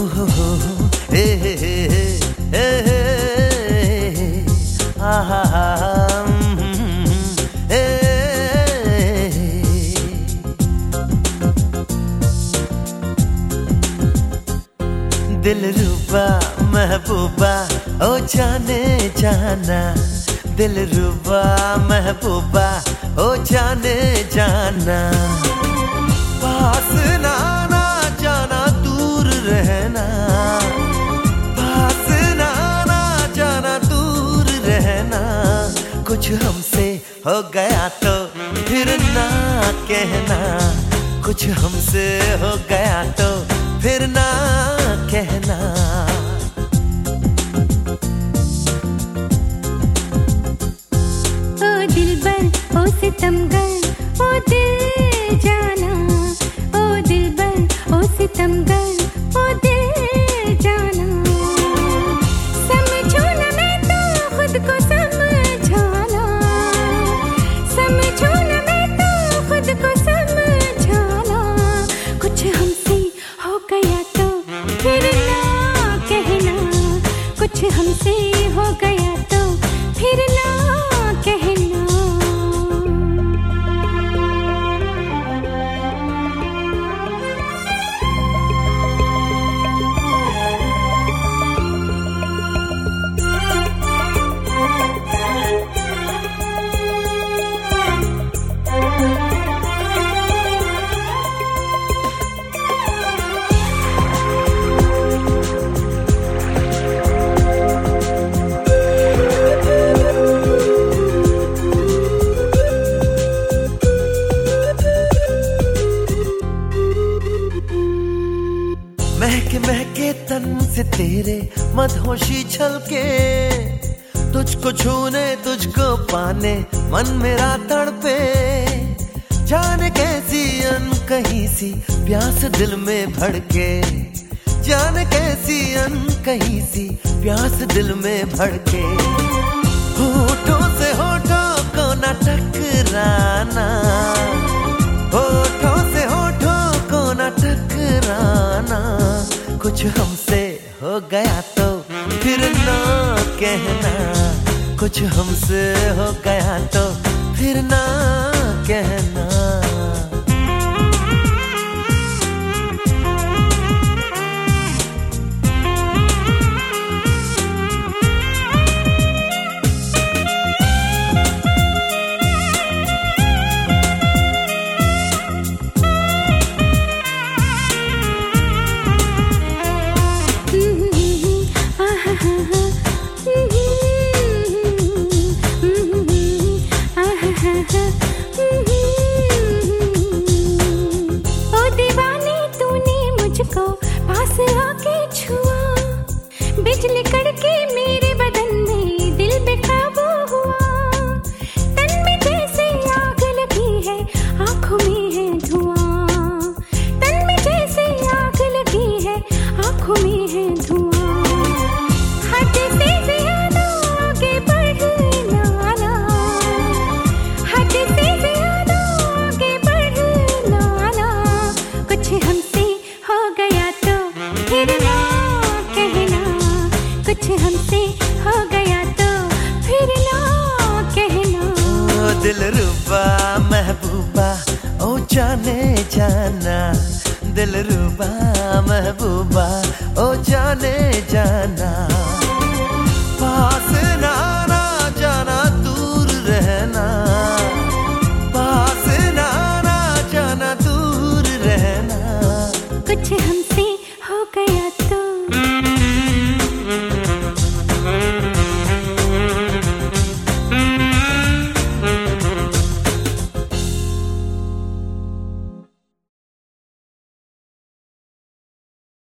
हो ए हे हे ए हे आ हा हा ए दिलरुबा महबूबा ओ जाने जाना, दिलरुबा महबूबा ओ जाने जाना, पास ना ना जाना दूर रहना, पास ना ना जाना दूर रहना, कुछ हमसे हो गया तो फिर ना कहना, कुछ हमसे हो गया तो फिर ना कहना। ओ दिलबर ओ सितमगर ओ दिल जाना, ओ दिलबर ओ सितमगर ओ दिल जाना, समझो ना मैं तो खुद को समझाना, समझो ना मैं तो खुद को समझाना, कुछ हमसे हो गया तो फिर ना कहना, कुछ हमसे हो गया तो फिर ना कहना। महके महके तन से तेरे मदहोशी छलके, तुझको छूने तुझको पाने मन मेरा तड़पे, जाने कैसी अनकही सी प्यास दिल में भड़के, जाने कैसी अनकही सी प्यास दिल में भड़के, होठों से होठों को न टकराना, होठों से होठों को न टकराना, कुछ हमसे हो गया तो फिर ना कहना, कुछ हमसे हो गया तो फिर ना कहना। ओ दीवाने तूने मुझको पास आके छुआ, बिजली कड़के मेरे बदन में दिल बेकाबू हुआ, तन में जैसे आग लगी है आंखों में है धुआं, तन में जैसे आग लगी है आंखों में है धुआं, हद से ज्यादा आगे बढ़ना ना, हद से ज्यादा आगे बढ़ना ना, कुछ हमसे हो गया तो फिर ना कहना, कुछ हमसे हो गया तो फिर ना कहना। ओ दिलरुबा महबूबा ओ जाने जाना, दिलरुबा महबूबा ओ जाने जाना, पास ना ना जाना दूर रहना, पास ना ना जाना दूर रहना, कुछ हमसे हो गया तो